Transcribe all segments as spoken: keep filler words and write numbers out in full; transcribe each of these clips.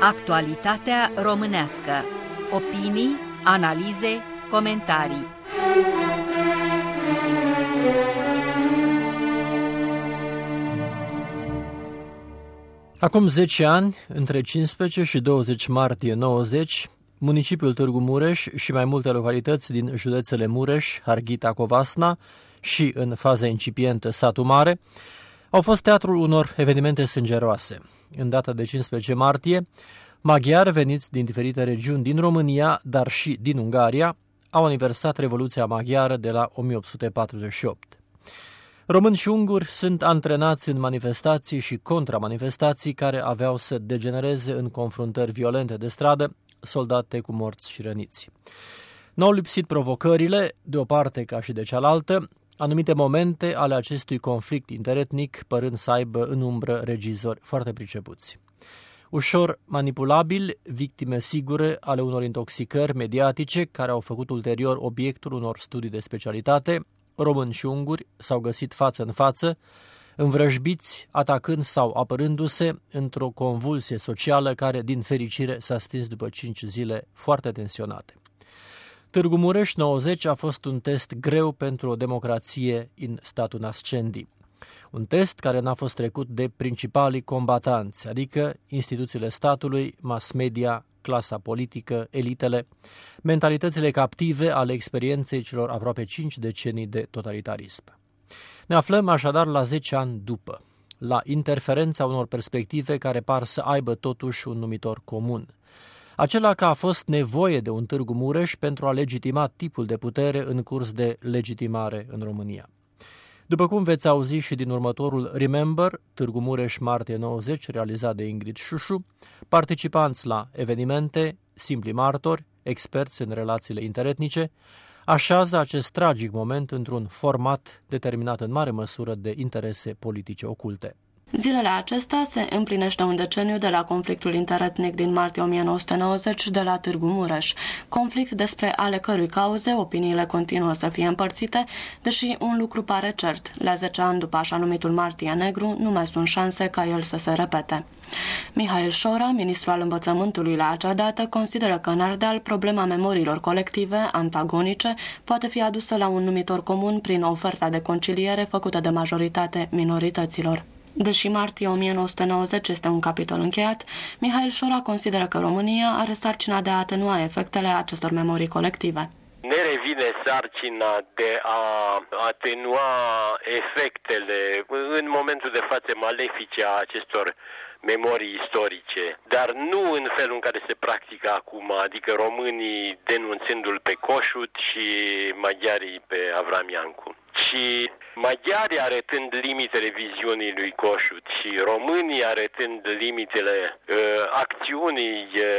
Actualitatea românească. Opinii, analize, comentarii. Acum zece ani, între cincisprezece și douăzeci martie nouăzeci, municipiul Târgu Mureș și mai multe localități din județele Mureș, Harghita, Covasna și, în faza incipientă, Satul Mare, au fost teatrul unor evenimente sângeroase. În data de cincisprezece martie, maghiari veniți din diferite regiuni din România, dar și din Ungaria, au aniversat Revoluția Maghiară de la o mie opt sute patruzeci și opt. Români și unguri sunt antrenați în manifestații și contramanifestații care aveau să degenereze în confruntări violente de stradă, soldate cu morți și răniți. N-au lipsit provocările, de o parte ca și de cealaltă, anumite momente ale acestui conflict interetnic părând să aibă în umbră regizori foarte pricepuți. Ușor manipulabili, victime sigure ale unor intoxicări mediatice care au făcut ulterior obiectul unor studii de specialitate, români și unguri s-au găsit față în față, învrăjbiți, atacând sau apărându-se într-o convulsie socială care, din fericire, s-a stins după cinci zile foarte tensionate. Târgu Mureș nouăzeci a fost un test greu pentru o democrație în statul nascendi. Un test care n-a fost trecut de principalii combatanți, adică instituțiile statului, mass media, clasa politică, elitele, mentalitățile captive ale experienței celor aproape cinci decenii de totalitarism. Ne aflăm așadar la zece ani după, la interferența unor perspective care par să aibă totuși un numitor comun. Acela că a fost nevoie de un Târgu Mureș pentru a legitima tipul de putere în curs de legitimare în România. După cum veți auzi și din următorul Remember, Târgu Mureș martie nouăzeci, realizat de Ingrid Șușu, participanți la evenimente, simpli martori, experți în relațiile interetnice, așează acest tragic moment într-un format determinat în mare măsură de interese politice oculte. Zilele acestea se împlinește un deceniu de la conflictul interetnic din martie o mie nouă sute nouăzeci de la Târgu Mureș. Conflict despre ale cărui cauze opiniile continuă să fie împărțite, deși un lucru pare cert. La zece ani după așa numitul Martie Negru, nu mai sunt șanse ca el să se repete. Mihail Șora, ministrul al învățământului la acea dată, consideră că în Ardeal problema memoriilor colective, antagonice, poate fi adusă la un numitor comun prin oferta de conciliere făcută de majoritate minorităților. Deși martie o mie nouă sute nouăzeci este un capitol încheiat, Mihail Șora consideră că România are sarcina de a atenua efectele acestor memorii colective. Ne revine sarcina de a atenua efectele în momentul de față malefice a acestor memorii istorice, dar nu în felul în care se practică acum, adică românii denunțându-l pe Coșut și maghiarii pe Avram Iancu, ci maghiarii arătând limitele viziunii lui Coșut și românii arătând limitele uh, acțiunii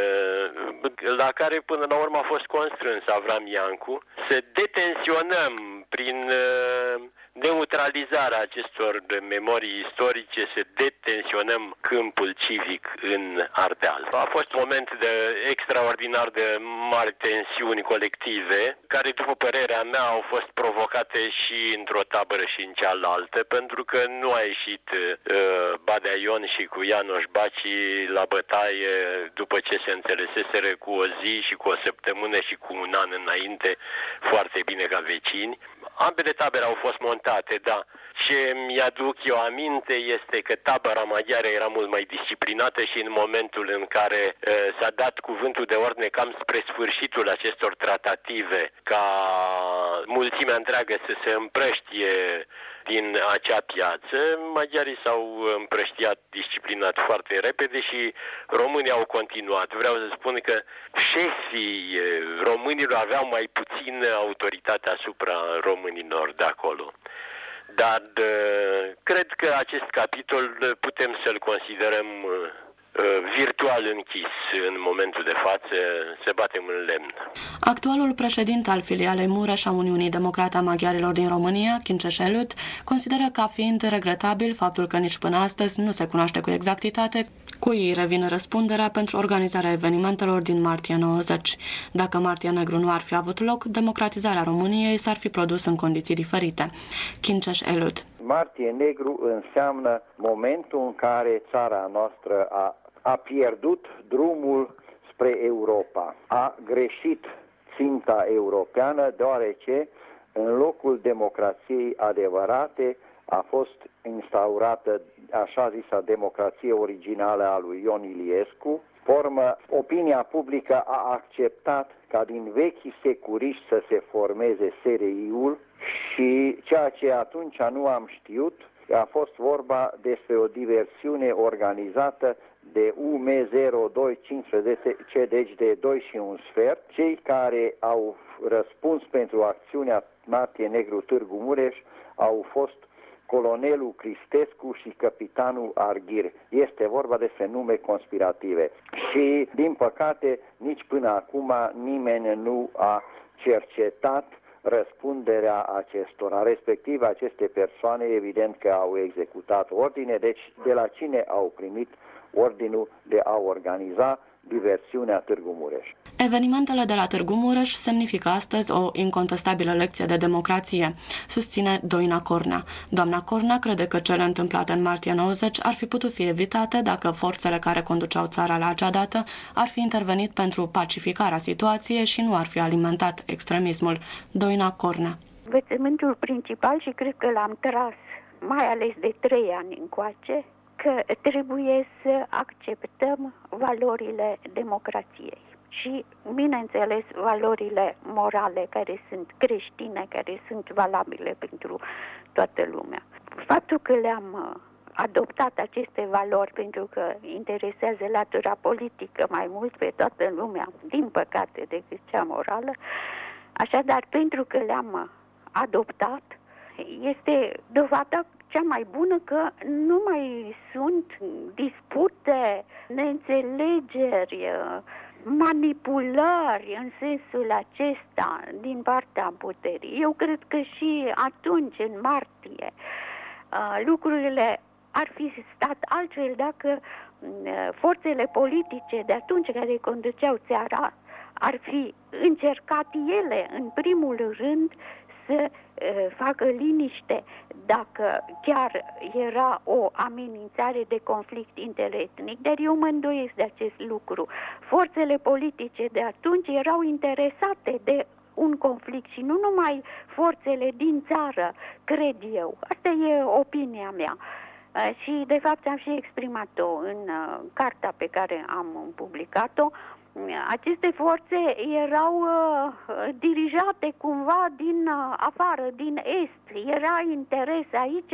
uh, la care până la urmă a fost constrâns Avram Iancu, să detensionăm prin uh, neutralizarea acestor memorii istorice, să detensionăm câmpul civic în Ardeal. A fost un moment de extraordinar de mari tensiuni colective, care, după părerea mea, au fost provocate și într-o tabără și în cealaltă, pentru că nu a ieșit uh, Badea Ion și cu Ianoș Baci la bătaie după ce se înțeleseseră cu o zi și cu o săptămână și cu un an înainte, foarte bine ca vecini. Ambele tabere au fost montate, da. Ce mi-aduc eu aminte este că tabăra maghiară era mult mai disciplinată și în momentul în care uh, s-a dat cuvântul de ordine cam spre sfârșitul acestor tratative, ca mulțimea întreagă să se împrăștie din acea piață, maghiarii s-au împrăștiat disciplinat foarte repede și românii au continuat. Vreau să spun că șefii românilor aveau mai puțin autoritate asupra românilor de acolo. Dar cred că acest capitol putem să-l considerăm virtual închis în momentul de față, se batem în lemn. Actualul președinte al filialei Mureș a Uniunii Democrate a Maghiarilor din România, Kincsés Előd, consideră ca fiind regretabil faptul că nici până astăzi nu se cunoaște cu exactitate cui îi revine răspunderea pentru organizarea evenimentelor din martie nouăzeci. Dacă Martie Negru nu ar fi avut loc, democratizarea României s-ar fi produs în condiții diferite. Kincsés Előd. Martie Negru înseamnă momentul în care țara noastră a a pierdut drumul spre Europa. A greșit ținta europeană, deoarece în locul democrației adevărate a fost instaurată așa zisa democrație originală a lui Ion Iliescu. Formă, opinia publică a acceptat ca din vechii securiști să se formeze S R I-ul și ceea ce atunci nu am știut, a fost vorba despre o diversiune organizată de U M zero doi cincisprezece, deci de doi și un sfert. Cei care au răspuns pentru acțiunea Martie Negru Târgu Mureș au fost colonelul Cristescu și capitanul Arghir. Este vorba despre nume conspirative. Și, din păcate, nici până acum nimeni nu a cercetat răspunderea acestora, respectiv aceste persoane evident că au executat ordine, deci de la cine au primit ordinul de a organiza diversiunea Târgu Mureș. Evenimentele de la Târgu Mureș semnifică astăzi o incontestabilă lecție de democrație, susține Doina Cornea. Doamna Cornea crede că cele întâmplate în martie nouăzeci ar fi putut fi evitate dacă forțele care conduceau țara la acea dată ar fi intervenit pentru pacificarea situației și nu ar fi alimentat extremismul. Doina Cornea. Învățământul principal, și cred că l-am tras mai ales de trei ani încoace, că trebuie să acceptăm valorile democrației și, bineînțeles, valorile morale care sunt creștine, care sunt valabile pentru toată lumea. Faptul că le-am adoptat aceste valori pentru că interesează latura politică mai mult pe toată lumea, din păcate, decât cea morală, așadar, pentru că le-am adoptat, este dovada cea mai bună că nu mai sunt dispute, neînțelegeri, manipulări în sensul acesta din partea puterii. Eu cred că și atunci, în martie, lucrurile ar fi stat altfel dacă forțele politice de atunci care conduceau țara ar fi încercat ele, în primul rând, să facă liniște dacă chiar era o amenințare de conflict interetnic, dar eu mă îndoiesc de acest lucru. Forțele politice de atunci erau interesate de un conflict și nu numai forțele din țară, cred eu. Asta e opinia mea. Și de fapt am și exprimat-o în cartea pe care am publicat-o. Aceste forțe erau uh, dirijate cumva din uh, afară, din est. Era interes aici,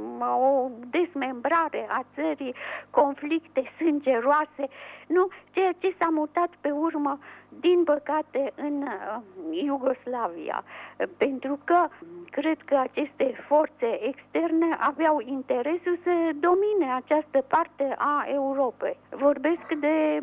o desmembrare a țării, conflicte sângeroase, nu? Ceea ce s-a mutat pe urmă, din păcate, în uh, Iugoslavia. Pentru că cred că aceste forțe externe aveau interesul să domine această parte a Europei. Vorbesc de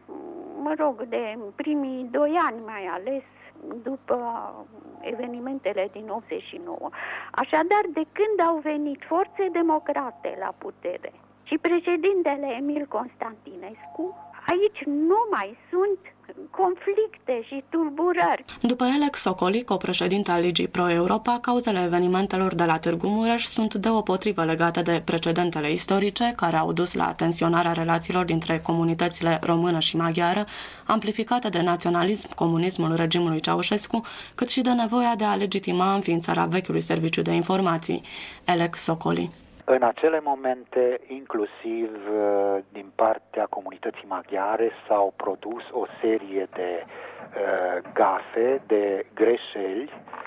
mă rog, de primii doi ani mai ales, după evenimentele din optzeci și nouă. Așadar, de când au venit forțe democrate la putere și președintele Emil Constantinescu, aici nu mai sunt conflicte și tulburări. După Alex Socoli, copreședinte al Ligii Pro-Europa, cauzele evenimentelor de la Târgu Mureș sunt deopotrivă legate de precedentele istorice care au dus la tensionarea relațiilor dintre comunitățile română și maghiară, amplificate de naționalism, comunismul regimului Ceaușescu, cât și de nevoia de a legitima înființarea vechiului serviciu de informații. Alex Socoli. În acele momente, inclusiv din partea comunității maghiare, s-au produs o serie de uh, gafe, de greșeli,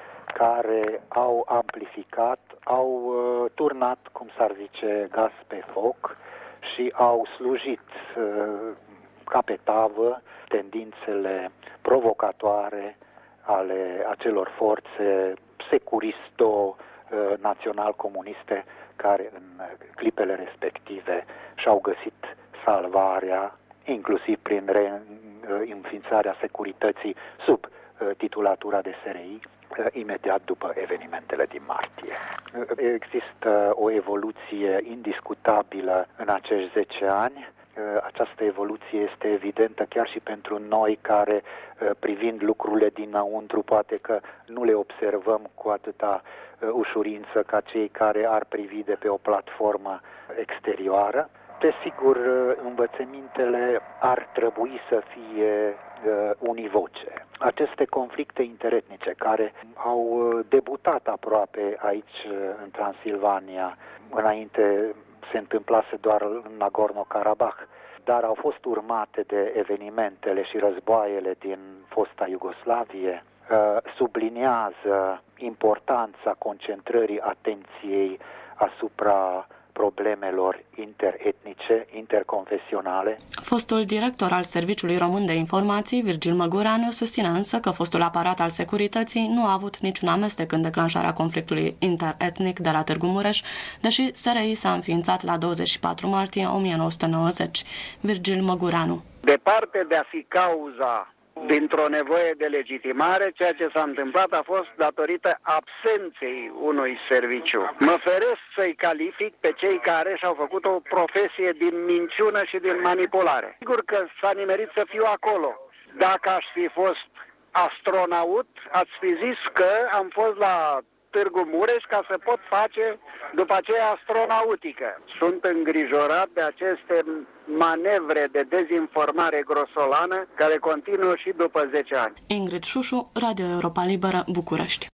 care au amplificat, au uh, turnat, cum s-ar zice, gaz pe foc și au slujit uh, ca pe tavă tendințele provocatoare ale acelor forțe securisto-național-comuniste care în clipele respective și-au găsit salvarea, inclusiv prin reînființarea securității sub titulatura de S R I, imediat după evenimentele din martie. Există o evoluție indiscutabilă în acești zece ani. Această evoluție este evidentă chiar și pentru noi care, privind lucrurile dinăuntru, poate că nu le observăm cu atâta ușurință ca cei care ar privi de pe o platformă exterioară. Desigur, învățămintele ar trebui să fie uh, univoce. Aceste conflicte interetnice care au debutat aproape aici în Transilvania, înainte se întâmplase doar în Nagorno-Karabakh, dar au fost urmate de evenimentele și războaiele din fosta Iugoslavie, subliniază importanța concentrării atenției asupra problemelor interetnice, interconfesionale. Fostul director al Serviciului Român de Informații, Virgil Măgureanu, susține însă că fostul aparat al securității nu a avut niciun amestec în declanșarea conflictului interetnic de la Târgu Mureș, deși S R I s-a înființat la douăzeci și patru martie o mie nouă sute nouăzeci. Virgil Măgureanu. Departe de a fi cauza dintr-o nevoie de legitimare, ceea ce s-a întâmplat a fost datorită absenței unui serviciu. Mă feresc să-i calific pe cei care și-au făcut o profesie din minciună și din manipulare. Sigur că s-a nimerit să fiu acolo. Dacă aș fi fost astronaut, ați fi zis că am fost la Târgu Mureș ca să pot face după aceea astronautică. Sunt îngrijorat de aceste manevre de dezinformare grosolană care continuă și după zece ani. Ingrid Șușu, Radio Europa Liberă, București.